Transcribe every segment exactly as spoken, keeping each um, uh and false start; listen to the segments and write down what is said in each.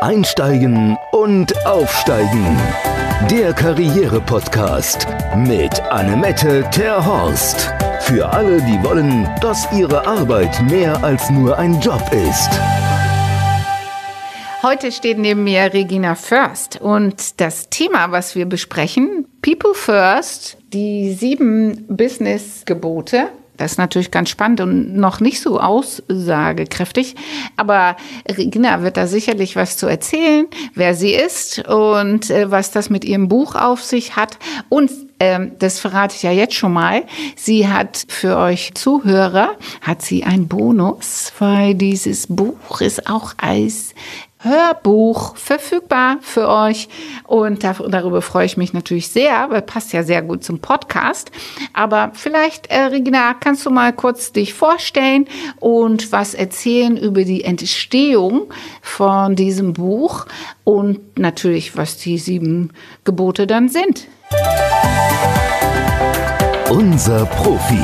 Einsteigen und Aufsteigen. Der Karriere-Podcast mit Annemette Terhorst. Für alle, die wollen, dass ihre Arbeit mehr als nur ein Job ist. Heute steht neben mir Regina Först und das Thema, was wir besprechen, People First, die sieben Business-Gebote. Das ist natürlich ganz spannend und noch nicht so aussagekräftig, aber Regina wird da sicherlich was zu erzählen, wer sie ist und äh, was das mit ihrem Buch auf sich hat. Und ähm, das verrate ich ja jetzt schon mal, sie hat für euch Zuhörer, hat sie einen Bonus, weil dieses Buch ist auch als Hörbuch verfügbar für euch und darüber freue ich mich natürlich sehr, weil passt ja sehr gut zum Podcast. Aber vielleicht, äh, Regina, kannst du mal kurz dich vorstellen und was erzählen über die Entstehung von diesem Buch und natürlich, was die sieben Gebote dann sind. Unser Profi.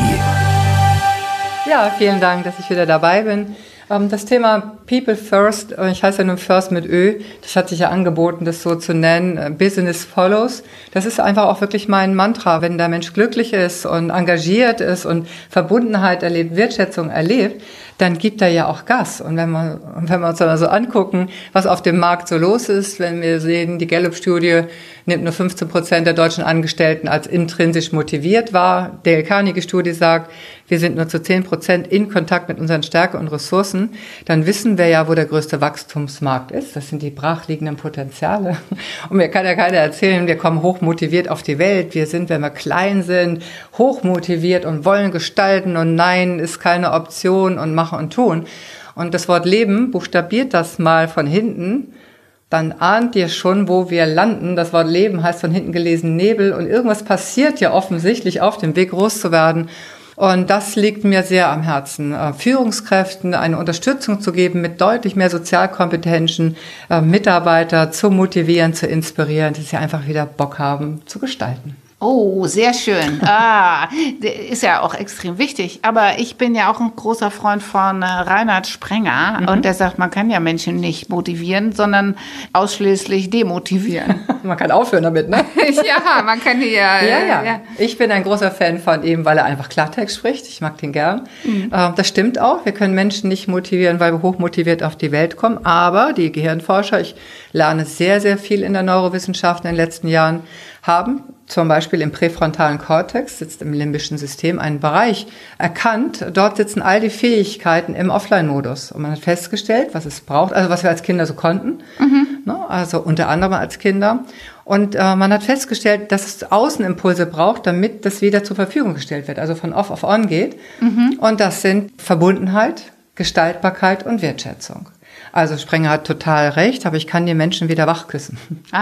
Ja, vielen Dank, dass ich wieder dabei bin. Das Thema People First, ich heiße ja nun First mit Ö, das hat sich ja angeboten, das so zu nennen, Business Follows. Das ist einfach auch wirklich mein Mantra. Wenn der Mensch glücklich ist und engagiert ist und Verbundenheit erlebt, Wertschätzung erlebt, dann gibt er ja auch Gas. Und wenn wir, wenn wir uns dann also angucken, was auf dem Markt so los ist, wenn wir sehen, die Gallup-Studie nimmt nur fünfzehn Prozent der deutschen Angestellten als intrinsisch motiviert wahr. Dale Carnegie-Studie sagt, wir sind nur zu zehn Prozent in Kontakt mit unseren Stärken und Ressourcen, dann wissen wir ja, wo der größte Wachstumsmarkt ist. Das sind die brachliegenden Potenziale. Und mir kann ja keiner erzählen, wir kommen hochmotiviert auf die Welt. Wir sind, wenn wir klein sind, hochmotiviert und wollen gestalten und nein ist keine Option und machen und tun. Und das Wort Leben buchstabiert das mal von hinten. Dann ahnt ihr schon, wo wir landen. Das Wort Leben heißt von hinten gelesen Nebel. Und irgendwas passiert ja offensichtlich auf dem Weg, groß zu werden. Und das liegt mir sehr am Herzen, Führungskräften eine Unterstützung zu geben mit deutlich mehr Sozialkompetenzen, Mitarbeiter zu motivieren, zu inspirieren, dass sie einfach wieder Bock haben zu gestalten. Oh, sehr schön. Ah, ist ja auch extrem wichtig. Aber ich bin ja auch ein großer Freund von äh, Reinhard Sprenger. Mhm. Und der sagt, man kann ja Menschen nicht motivieren, sondern ausschließlich demotivieren. Man kann aufhören damit, ne? Ja, man kann ja, ja, ja. ja. Ich bin ein großer Fan von ihm, weil er einfach Klartext spricht. Ich mag den gern. Mhm. Äh, das stimmt auch. Wir können Menschen nicht motivieren, weil wir hochmotiviert auf die Welt kommen. Aber die Gehirnforscher, ich lerne sehr, sehr viel in der Neurowissenschaft in den letzten Jahren, haben zum Beispiel im präfrontalen Kortex, sitzt im limbischen System, einen Bereich erkannt. Dort sitzen all die Fähigkeiten im Offline-Modus. Und man hat festgestellt, was es braucht, also was wir als Kinder so konnten, mhm. ne, also unter anderem als Kinder. Und äh, man hat festgestellt, dass es Außenimpulse braucht, damit das wieder zur Verfügung gestellt wird, also von off auf on geht. Mhm. Und das sind Verbundenheit, Gestaltbarkeit und Wertschätzung. Also Sprenger hat total recht, aber ich kann die Menschen wieder wachküssen.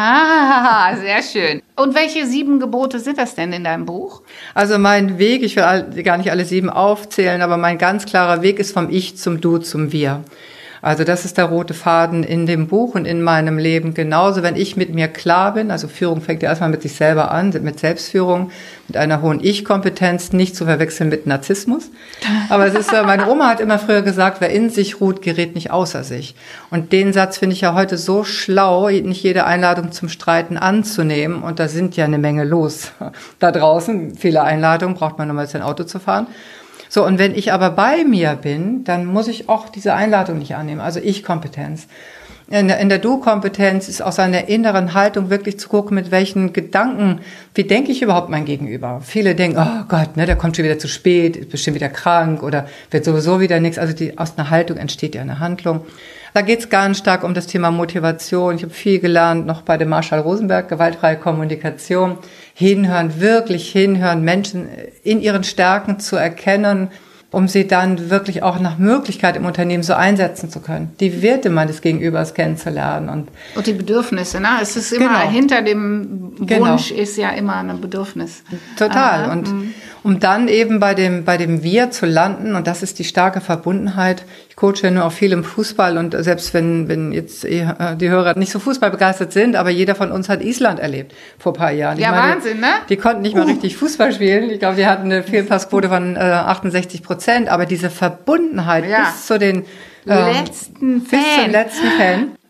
Ah, sehr schön. Und welche sieben Gebote sind das denn in deinem Buch? Also mein Weg, ich will gar nicht alle sieben aufzählen, aber mein ganz klarer Weg ist vom Ich zum Du zum Wir. Also das ist der rote Faden in dem Buch und in meinem Leben. Genauso, wenn ich mit mir klar bin, also Führung fängt ja erstmal mit sich selber an, mit Selbstführung, mit einer hohen Ich-Kompetenz, nicht zu verwechseln mit Narzissmus. Aber es ist, meine Oma hat immer früher gesagt, wer in sich ruht, gerät nicht außer sich. Und den Satz finde ich ja heute so schlau, nicht jede Einladung zum Streiten anzunehmen. Und da sind ja eine Menge los da draußen. Viele Einladungen, braucht man nur mal sein Auto zu fahren. So, und wenn ich aber bei mir bin, dann muss ich auch diese Einladung nicht annehmen, also Ich-Kompetenz. In der, in der Du-Kompetenz ist aus einer inneren Haltung wirklich zu gucken, mit welchen Gedanken, wie denke ich überhaupt mein Gegenüber? Viele denken, oh Gott, ne, der kommt schon wieder zu spät, ist bestimmt wieder krank oder wird sowieso wieder nichts. Also die, aus einer Haltung entsteht ja eine Handlung. Da geht es ganz stark um das Thema Motivation. Ich habe viel gelernt, noch bei dem Marshall Rosenberg, gewaltfreie Kommunikation. Hinhören, wirklich hinhören, Menschen in ihren Stärken zu erkennen, um sie dann wirklich auch nach Möglichkeit im Unternehmen so einsetzen zu können, die Werte meines Gegenübers kennenzulernen. Und, und die Bedürfnisse, ne? Es ist immer, genau. Hinter dem Wunsch genau. ist ja immer ein Bedürfnis. Total. Ah, und mh. um dann eben bei dem, bei dem Wir zu landen, und das ist die starke Verbundenheit. Ich coache ja nur auch viel im Fußball, und selbst wenn, wenn jetzt die Hörer nicht so fußballbegeistert sind, aber jeder von uns hat Island erlebt vor ein paar Jahren. Ja, meine, Wahnsinn, ne? Die konnten nicht mal uh. richtig Fußball spielen. Ich glaube, die hatten eine Fehlpassquote von äh, achtundsechzig Prozent, aber diese Verbundenheit ja. bis zu den äh, letzten bis zum letzten Fan.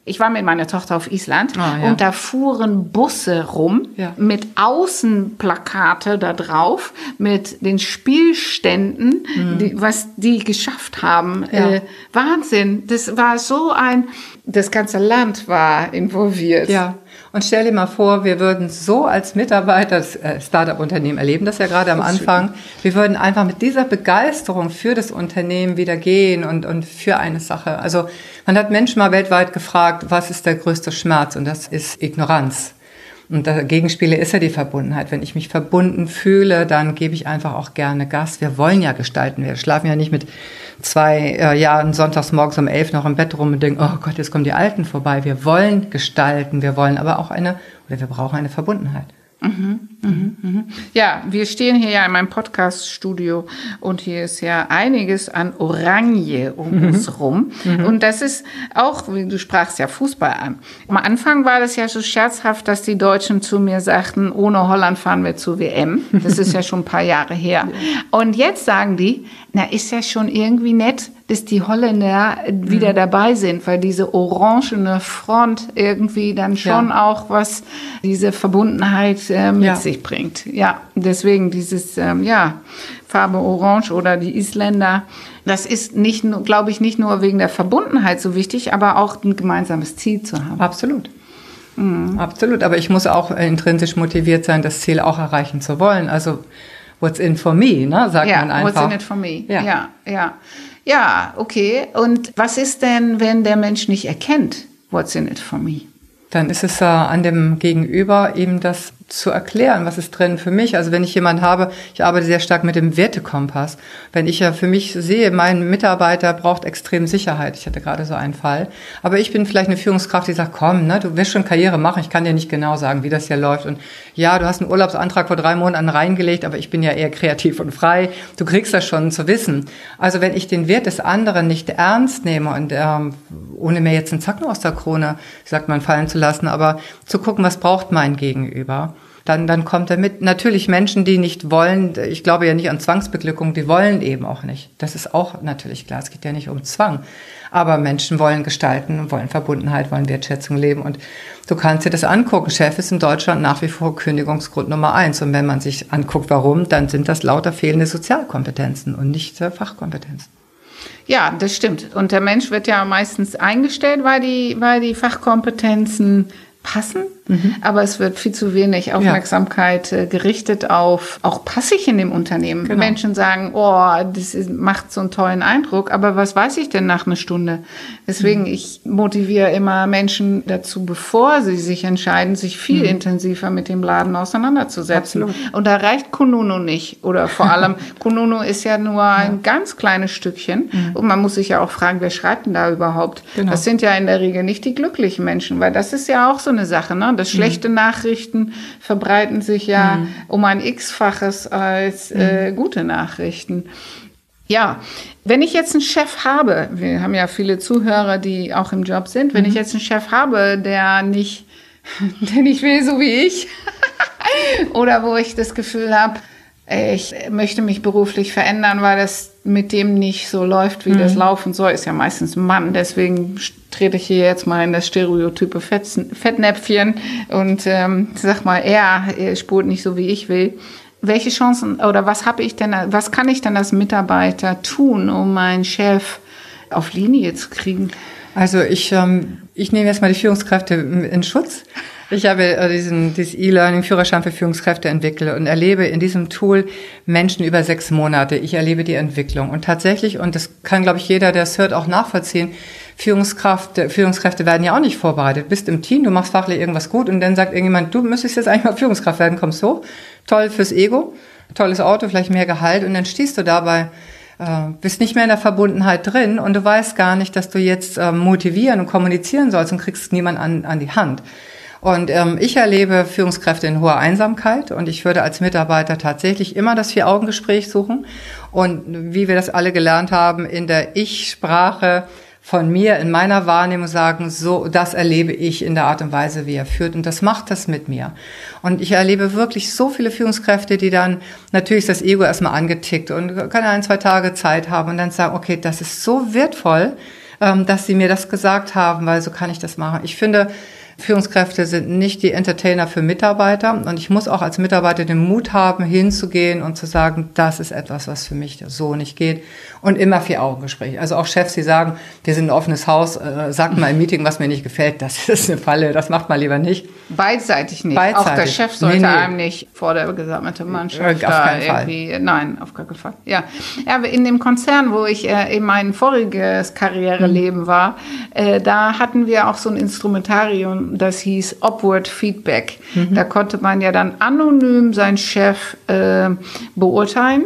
Ich war mit meiner Tochter auf Island ah, ja. und da fuhren Busse rum ja. mit Außenplakate da drauf, mit den Spielständen, mhm. die, was die geschafft haben. Ja. Äh, Wahnsinn, das war so ein, das ganze Land war involviert. Ja. Und stell dir mal vor, wir würden so als Mitarbeiter, das Startup-Unternehmen erleben das ja gerade am Anfang, wir würden einfach mit dieser Begeisterung für das Unternehmen wieder gehen und, und für eine Sache. Also man hat Menschen mal weltweit gefragt, was ist der größte Schmerz? Und das ist Ignoranz. Und der Gegenspieler ist ja die Verbundenheit. Wenn ich mich verbunden fühle, dann gebe ich einfach auch gerne Gas. Wir wollen ja gestalten. Wir schlafen ja nicht mit zwei äh, Jahren sonntags morgens um elf noch im Bett rum und denken, oh Gott, jetzt kommen die Alten vorbei. Wir wollen gestalten. Wir wollen aber auch eine, oder wir brauchen eine Verbundenheit. Mhm, mhm, mhm. Ja, wir stehen hier ja in meinem Podcast-Studio und hier ist ja einiges an Oranje um mhm. uns rum. Mhm. Und das ist auch, wie du sprachst ja Fußball an. Am Anfang war das ja so scherzhaft, dass die Deutschen zu mir sagten, ohne Holland fahren wir zur W M. Das ist ja schon ein paar Jahre her. Und jetzt sagen die, na, ist ja schon irgendwie nett, dass die Holländer wieder mhm. dabei sind, weil diese orangene Front irgendwie dann schon ja. auch was, diese Verbundenheit äh, mit ja. sich bringt. Ja, deswegen dieses, ähm, ja, Farbe Orange oder die Isländer, das ist nicht, glaube ich, nicht nur wegen der Verbundenheit so wichtig, aber auch ein gemeinsames Ziel zu haben. Absolut. Mhm. Absolut, aber ich muss auch intrinsisch motiviert sein, das Ziel auch erreichen zu wollen. Also, what's in for me, ne, sagt ja, man einfach. What's in it for me, ja, ja. ja. Ja, okay. Und was ist denn, wenn der Mensch nicht erkennt, what's in it for me? Dann ist es äh, an dem Gegenüber eben das zu erklären, was ist drin für mich. Also wenn ich jemanden habe, ich arbeite sehr stark mit dem Wertekompass. Wenn ich ja für mich sehe, mein Mitarbeiter braucht extrem Sicherheit. Ich hatte gerade so einen Fall. Aber ich bin vielleicht eine Führungskraft, die sagt, komm, ne, du wirst schon Karriere machen. Ich kann dir nicht genau sagen, wie das hier läuft. Und ja, du hast einen Urlaubsantrag vor drei Monaten reingelegt, aber ich bin ja eher kreativ und frei. Du kriegst das schon zu wissen. Also wenn ich den Wert des anderen nicht ernst nehme und ähm, ohne mir jetzt einen Zacken aus der Krone, sagt man, fallen zu lassen, aber zu gucken, was braucht mein Gegenüber, dann, dann kommt er mit. Natürlich Menschen, die nicht wollen, ich glaube ja nicht an Zwangsbeglückung, die wollen eben auch nicht. Das ist auch natürlich klar, es geht ja nicht um Zwang. Aber Menschen wollen gestalten, wollen Verbundenheit, wollen Wertschätzung leben. Und du kannst dir das angucken. Chef ist in Deutschland nach wie vor Kündigungsgrund Nummer eins. Und wenn man sich anguckt, warum, dann sind das lauter fehlende Sozialkompetenzen und nicht äh, Fachkompetenzen. Ja, das stimmt. Und der Mensch wird ja meistens eingestellt, weil die, weil die Fachkompetenzen passen, mhm. aber es wird viel zu wenig Aufmerksamkeit ja. gerichtet auf, auch passe ich in dem Unternehmen. Genau. Menschen sagen, oh, das ist, macht so einen tollen Eindruck, aber was weiß ich denn nach einer Stunde? Deswegen, mhm. ich motiviere immer Menschen dazu, bevor sie sich entscheiden, sich viel mhm. intensiver mit dem Laden auseinanderzusetzen. Absolut. Und da reicht Kununu nicht. Oder vor allem, Kununu ist ja nur ja. ein ganz kleines Stückchen. Mhm. Und man muss sich ja auch fragen, wer schreibt denn da überhaupt? Genau. Das sind ja in der Regel nicht die glücklichen Menschen, weil das ist ja auch so eine Sache, ne? Das schlechte mhm. Nachrichten verbreiten sich ja mhm. um ein X-faches als äh, gute Nachrichten. Ja, wenn ich jetzt einen Chef habe, wir haben ja viele Zuhörer, die auch im Job sind, wenn mhm. ich jetzt einen Chef habe, der nicht, der nicht will, so wie ich, oder wo ich das Gefühl habe, ich möchte mich beruflich verändern, weil das mit dem nicht so läuft, wie mhm. das laufen soll, ist ja meistens ein Mann. Deswegen trete ich hier jetzt mal in das stereotype Fettnäpfchen und ähm, sag mal, er, er spurt nicht so, wie ich will. Welche Chancen oder was habe ich denn, was kann ich denn als Mitarbeiter tun, um meinen Chef auf Linie zu kriegen? Also ich, ähm, ich nehme jetzt mal die Führungskräfte in Schutz. Ich habe diesen, dieses E-Learning Führerschein für Führungskräfte entwickelt und erlebe in diesem Tool Menschen über sechs Monate. Ich erlebe die Entwicklung. Und tatsächlich, und das kann, glaube ich, jeder, der es hört, auch nachvollziehen, Führungskräfte, Führungskräfte werden ja auch nicht vorbereitet. Du bist im Team, du machst fachlich irgendwas gut und dann sagt irgendjemand, du müsstest jetzt eigentlich mal Führungskraft werden, kommst hoch. Toll fürs Ego, tolles Auto, vielleicht mehr Gehalt und dann stehst du dabei, äh, bist nicht mehr in der Verbundenheit drin und du weißt gar nicht, dass du jetzt äh, motivieren und kommunizieren sollst und kriegst niemanden an, an die Hand. Und ähm, ich erlebe Führungskräfte in hoher Einsamkeit und ich würde als Mitarbeiter tatsächlich immer das Vier-Augen-Gespräch suchen. Und wie wir das alle gelernt haben, in der Ich-Sprache von mir, in meiner Wahrnehmung sagen, so, das erlebe ich in der Art und Weise, wie er führt. Und das macht das mit mir. Und ich erlebe wirklich so viele Führungskräfte, die dann natürlich das Ego erstmal angetickt und kann ein, zwei Tage Zeit haben und dann sagen, okay, das ist so wertvoll, dass sie mir das gesagt haben, weil so kann ich das machen. Ich finde, Führungskräfte sind nicht die Entertainer für Mitarbeiter und ich muss auch als Mitarbeiter den Mut haben, hinzugehen und zu sagen, das ist etwas, was für mich so nicht geht und immer vier Augengespräch. Also auch Chefs, die sagen, wir sind ein offenes Haus, äh, sagt mal im Meeting, was mir nicht gefällt, das ist eine Falle, das macht mal lieber nicht. Beidseitig nicht. Beidseitig. Auch der Chef sollte nee, nee. einem nicht vor der gesammelten Mannschaft auf da keinen irgendwie, Fall. nein, auf keinen Fall. Ja, ja, in dem Konzern, wo ich äh, in mein voriges Karriereleben mhm. war, äh, da hatten wir auch so ein Instrumentarium, das hieß Upward Feedback. Mhm. Da konnte man ja dann anonym seinen Chef äh, beurteilen.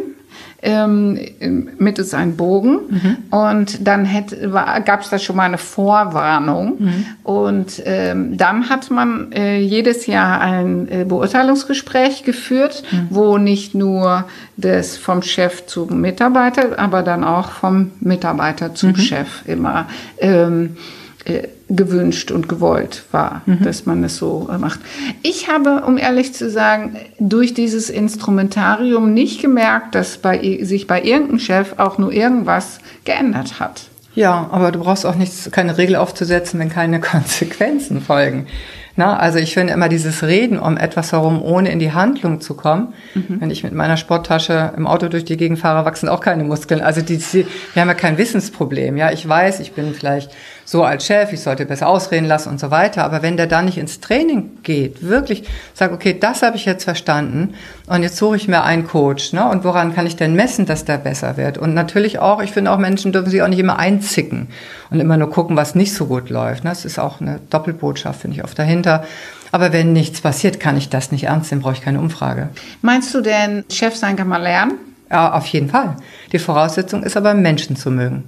Ähm, mittels einem Bogen mhm. und dann gab es da schon mal eine Vorwarnung mhm. und ähm, dann hat man äh, jedes Jahr ein äh, Beurteilungsgespräch geführt, mhm. wo nicht nur das vom Chef zum Mitarbeiter, aber dann auch vom Mitarbeiter zum mhm. Chef immer ähm, äh, gewünscht und gewollt war, mhm. dass man es so macht. Ich habe, um ehrlich zu sagen, durch dieses Instrumentarium nicht gemerkt, dass bei, sich bei irgendeinem Chef auch nur irgendwas geändert hat. Ja, aber du brauchst auch nichts, keine Regel aufzusetzen, wenn keine Konsequenzen folgen. Na, also ich finde immer dieses Reden um etwas herum, ohne in die Handlung zu kommen. Mhm. Wenn ich mit meiner Sporttasche im Auto durch die Gegend fahre, wachsen auch keine Muskeln. Also die, die, wir haben ja kein Wissensproblem. Ja, ich weiß, ich bin vielleicht so als Chef, ich sollte besser ausreden lassen und so weiter. Aber wenn der da nicht ins Training geht, wirklich sagt, okay, das habe ich jetzt verstanden und jetzt suche ich mir einen Coach. Ne? Und woran kann ich denn messen, dass der besser wird? Und natürlich auch, ich finde auch, Menschen dürfen sich auch nicht immer einzicken und immer nur gucken, was nicht so gut läuft. Ne? Das ist auch eine Doppelbotschaft, finde ich, oft dahinter. Aber wenn nichts passiert, kann ich das nicht ernst nehmen, brauche ich keine Umfrage. Meinst du denn, Chef sein kann man lernen? Ja, auf jeden Fall. Die Voraussetzung ist aber, Menschen zu mögen.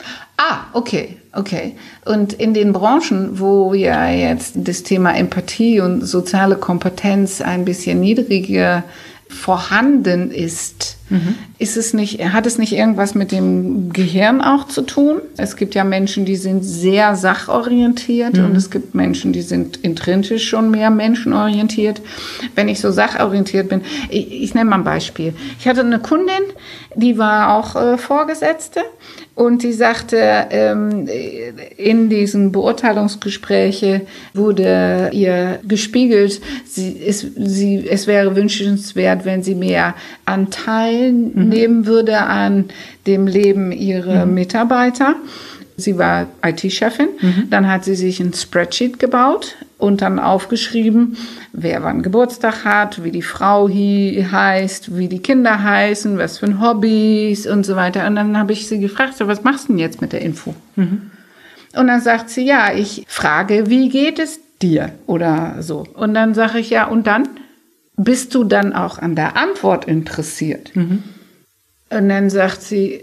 Ah, okay, okay. Und in den Branchen, wo ja jetzt das Thema Empathie und soziale Kompetenz ein bisschen niedriger vorhanden ist, mhm. ist es nicht, hat es nicht irgendwas mit dem Gehirn auch zu tun? Es gibt ja Menschen, die sind sehr sachorientiert mhm. und es gibt Menschen, die sind intrinsisch schon mehr menschenorientiert. Wenn ich so sachorientiert bin, ich, ich nenne mal ein Beispiel. Ich hatte eine Kundin, die war auch äh, Vorgesetzte. Und die sagte, ähm, in diesen Beurteilungsgesprächen wurde ihr gespiegelt, sie, es, sie, es wäre wünschenswert, wenn sie mehr Anteil mhm. nehmen würde an dem Leben ihrer mhm. Mitarbeiter. Sie war I T-Chefin. Mhm. Dann hat sie sich ein Spreadsheet gebaut und dann aufgeschrieben, wer wann Geburtstag hat, wie die Frau hi- heißt, wie die Kinder heißen, was für Hobbys und so weiter. Und dann habe ich sie gefragt, so, was machst du denn jetzt mit der Info? Mhm. Und dann sagt sie, ja, ich frage, wie geht es dir? Oder so. Und dann sage ich, ja, und dann? Bist du dann auch an der Antwort interessiert? Mhm. Und dann sagt sie,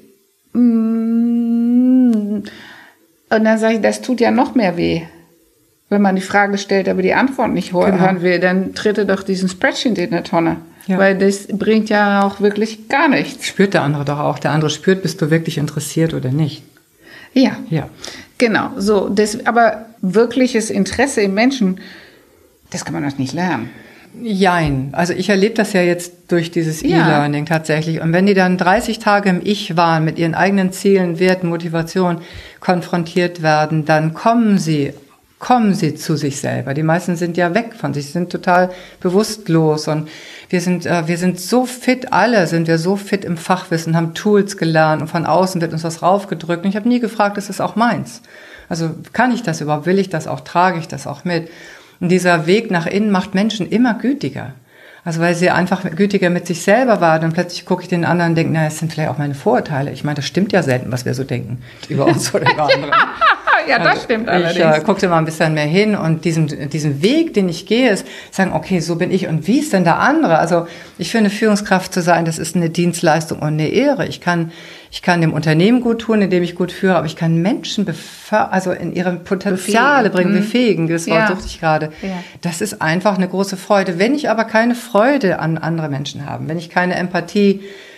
mm, und dann sage ich, das tut ja noch mehr weh. Wenn man die Frage stellt, aber die Antwort nicht hören genau. will, dann tritt er doch diesen Spreadsheet in der Tonne. Ja. Weil das bringt ja auch wirklich gar nichts. Spürt der andere doch auch. Der andere spürt, bist du wirklich interessiert oder nicht. Ja, ja. Genau. So, das, aber wirkliches Interesse im Menschen, das kann man doch nicht lernen. Jein. Also ich erlebe das ja jetzt durch dieses ja. E-Learning tatsächlich. Und wenn die dann dreißig Tage im Ich waren, mit ihren eigenen Zielen, Werten, Motivation konfrontiert werden, dann kommen sie kommen sie zu sich selber. Die meisten sind ja weg von sich, sind total bewusstlos und wir sind, äh, wir sind so fit, alle sind wir so fit im Fachwissen, haben Tools gelernt und von außen wird uns was raufgedrückt und ich habe nie gefragt, ist das auch meins? Also kann ich das überhaupt, will ich das auch, trage ich das auch mit? Und dieser Weg nach innen macht Menschen immer gütiger. Also weil sie einfach gütiger mit sich selber waren und plötzlich gucke ich den anderen und denke, naja, es sind vielleicht auch meine Vorurteile. Ich meine, das stimmt ja selten, was wir so denken über uns oder über andere. Ja, das stimmt also allerdings. Ich äh, guckte mal ein bisschen mehr hin und diesen, diesen Weg, den ich gehe, ist sagen, okay, so bin ich und wie ist denn der andere? Also ich finde, Führungskraft zu sein, das ist eine Dienstleistung und eine Ehre. Ich kann, ich kann dem Unternehmen gut tun, indem ich gut führe, aber ich kann Menschen beför- also in ihre Potenziale bringen, mhm. befähigen. Das Wort ja. suchte ich gerade. Ja. Das ist einfach eine große Freude. Wenn ich aber keine Freude an andere Menschen habe, wenn ich keine Empathie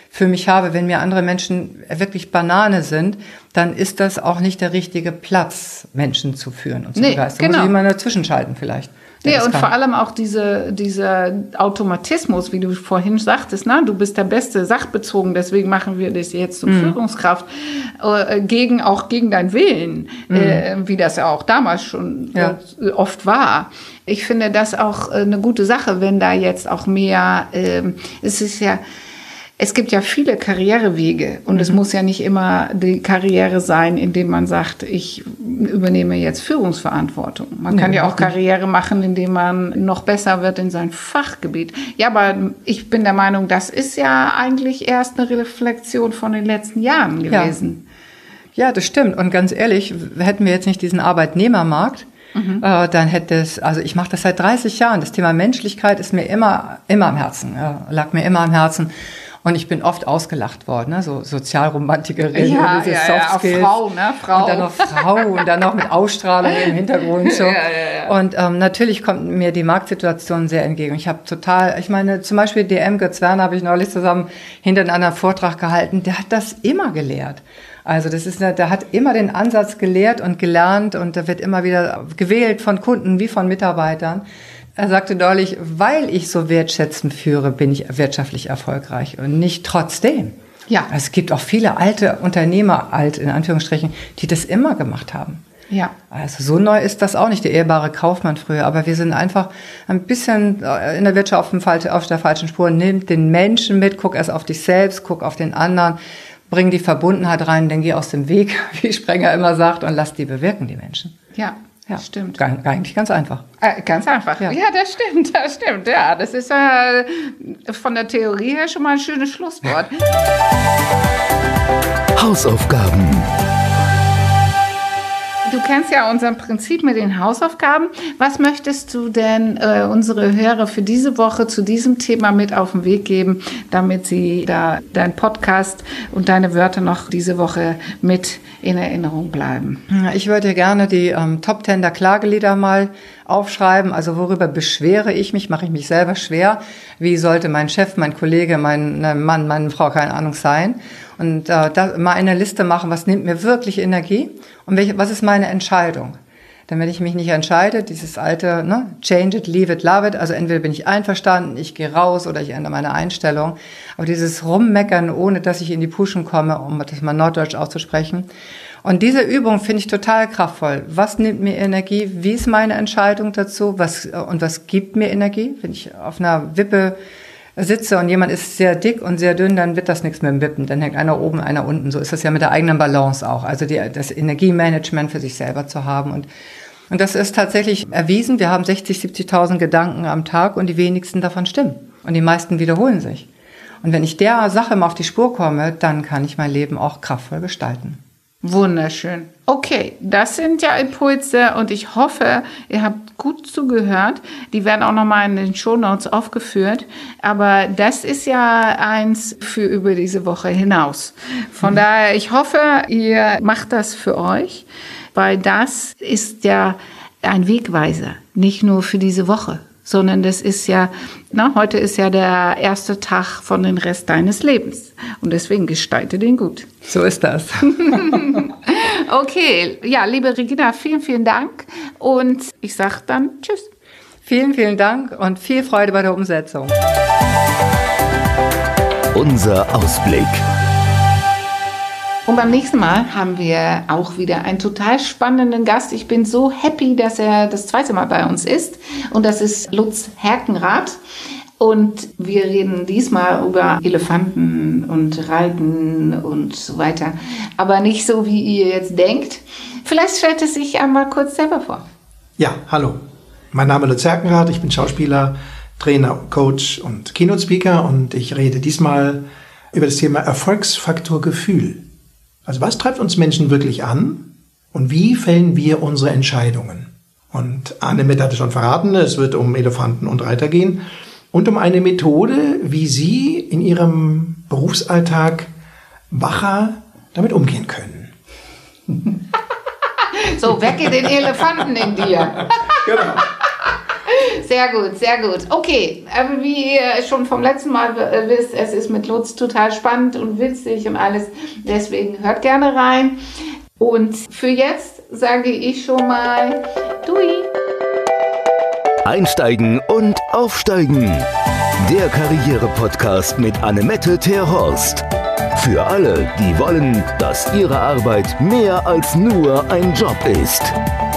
für mich habe, wenn mir andere Menschen wirklich Banane sind, dann ist das auch nicht der richtige Platz, Menschen zu führen und zu nee, begeistern. Genau. Muss ich immer dazwischen schalten vielleicht. Ja, und vor allem auch diese, dieser Automatismus, wie du vorhin sagtest, na, du bist der beste sachbezogen, deswegen machen wir das jetzt zur mm. Führungskraft, äh, gegen, auch gegen deinen Willen, mm. äh, wie das ja auch damals schon ja. äh, oft war. Ich finde das auch äh, eine gute Sache, wenn da jetzt auch mehr, äh, es ist ja, es gibt ja viele Karrierewege und mhm. es muss ja nicht immer die Karriere sein, indem man sagt, ich übernehme jetzt Führungsverantwortung. Man kann ja, ja auch Karriere machen, indem man noch besser wird in seinem Fachgebiet. Ja, aber ich bin der Meinung, das ist ja eigentlich erst eine Reflexion von den letzten Jahren gewesen. Ja, ja, das stimmt. Und ganz ehrlich, hätten wir jetzt nicht diesen Arbeitnehmermarkt, Mhm. Äh, dann hätte es, also ich mache das seit dreißig Jahren. Das Thema Menschlichkeit ist mir immer, immer am Herzen, ja, lag mir immer am Herzen. Und ich bin oft ausgelacht worden, ne? So Sozialromantikerin, ja, diese ja, Soft Skills. Ja, Frau, ne? Frau. Und dann noch Frau und dann noch mit Ausstrahlung im Hintergrund. So. Ja, ja, ja. Und ähm, natürlich kommt mir die Marktsituation sehr entgegen. Ich habe total, ich meine, zum Beispiel D M, Götz Werner habe ich neulich zusammen hintereinander einen Vortrag gehalten. Der hat das immer gelehrt. Also das ist, der hat immer den Ansatz gelehrt und gelernt und der wird immer wieder gewählt von Kunden wie von Mitarbeitern. Er sagte neulich, weil ich so wertschätzend führe, bin ich wirtschaftlich erfolgreich und nicht trotzdem. Ja. Es gibt auch viele alte Unternehmer, alt in Anführungsstrichen, die das immer gemacht haben. Ja. Also so neu ist das auch nicht, der ehrbare Kaufmann früher, aber wir sind einfach ein bisschen in der Wirtschaft auf, dem Falsch, auf der falschen Spur. Nimm den Menschen mit, guck erst auf dich selbst, guck auf den anderen, bring die Verbundenheit rein, dann geh aus dem Weg, wie Sprenger immer sagt, und lass die bewirken, die Menschen. Ja. Ja, stimmt. Gar, eigentlich ganz einfach. Äh, ganz einfach. Ja. ja, das stimmt, das stimmt. Ja, das ist äh, von der Theorie her schon mal ein schönes Schlusswort. Hausaufgaben. Du kennst ja unser Prinzip mit den Hausaufgaben. Was möchtest du denn äh, unsere Hörer für diese Woche zu diesem Thema mit auf den Weg geben, damit sie da dein Podcast und deine Wörter noch diese Woche mit in Erinnerung bleiben? Ich würde gerne die ähm, Top Ten der Klagelieder mal aufschreiben. Also worüber beschwere ich mich? Mache ich mich selber schwer? Wie sollte mein Chef, mein Kollege, mein ne, Mann, meine Frau, keine Ahnung, sein? Und äh, da mal eine Liste machen, was nimmt mir wirklich Energie und welche, was ist meine Entscheidung? Denn wenn ich mich nicht entscheide, dieses alte, ne, change it, leave it, love it, also entweder bin ich einverstanden, ich gehe raus oder ich ändere meine Einstellung. Aber dieses Rummeckern, ohne dass ich in die Puschen komme, um das mal norddeutsch auszusprechen. Und diese Übung finde ich total kraftvoll. Was nimmt mir Energie? Wie ist meine Entscheidung dazu? Was, und was gibt mir Energie? Wenn ich auf einer Wippe sitze und jemand ist sehr dick und sehr dünn, dann wird das nichts mit dem Wippen. Dann hängt einer oben, einer unten. So ist das ja mit der eigenen Balance auch. Also die, das Energiemanagement für sich selber zu haben. Und, und das ist tatsächlich erwiesen. Wir haben sechzig, siebzigtausend Gedanken am Tag und die wenigsten davon stimmen. Und die meisten wiederholen sich. Und wenn ich der Sache mal auf die Spur komme, dann kann ich mein Leben auch kraftvoll gestalten. Wunderschön. Okay, das sind ja Impulse und ich hoffe, ihr habt gut zugehört. Die werden auch nochmal in den Shownotes aufgeführt. Aber das ist ja eins für über diese Woche hinaus. Von mhm. daher, ich hoffe, ihr macht das für euch, weil das ist ja ein Wegweiser, nicht nur für diese Woche, sondern das ist ja, na, heute ist ja der erste Tag von dem Rest deines Lebens. Und deswegen gestalte den gut. So ist das. Okay, ja, liebe Regina, vielen, vielen Dank. Und ich sage dann tschüss. Vielen, vielen Dank und viel Freude bei der Umsetzung. Unser Ausblick. Und beim nächsten Mal haben wir auch wieder einen total spannenden Gast. Ich bin so happy, dass er das zweite Mal bei uns ist. Und das ist Lutz Herkenrath. Und wir reden diesmal über Elefanten und Reiten und so weiter. Aber nicht so, wie ihr jetzt denkt. Vielleicht stellt es sich einmal kurz selber vor. Ja, hallo. Mein Name ist Lutz Herkenrath. Ich bin Schauspieler, Trainer, Coach und Keynote-Speaker. Und ich rede diesmal über das Thema Erfolgsfaktor Gefühl. Also was treibt uns Menschen wirklich an und wie fällen wir unsere Entscheidungen? Und Annemette hatte schon verraten, es wird um Elefanten und Reiter gehen und um eine Methode, wie Sie in Ihrem Berufsalltag wacher damit umgehen können. So, wecke den Elefanten in dir. Genau. Sehr gut, sehr gut. Okay, aber wie ihr schon vom letzten Mal wisst, es ist mit Lutz total spannend und witzig und alles. Deswegen hört gerne rein. Und für jetzt sage ich schon mal Dui. Einsteigen und aufsteigen. Der Karriere-Podcast mit Annemette Terhorst. Für alle, die wollen, dass ihre Arbeit mehr als nur ein Job ist.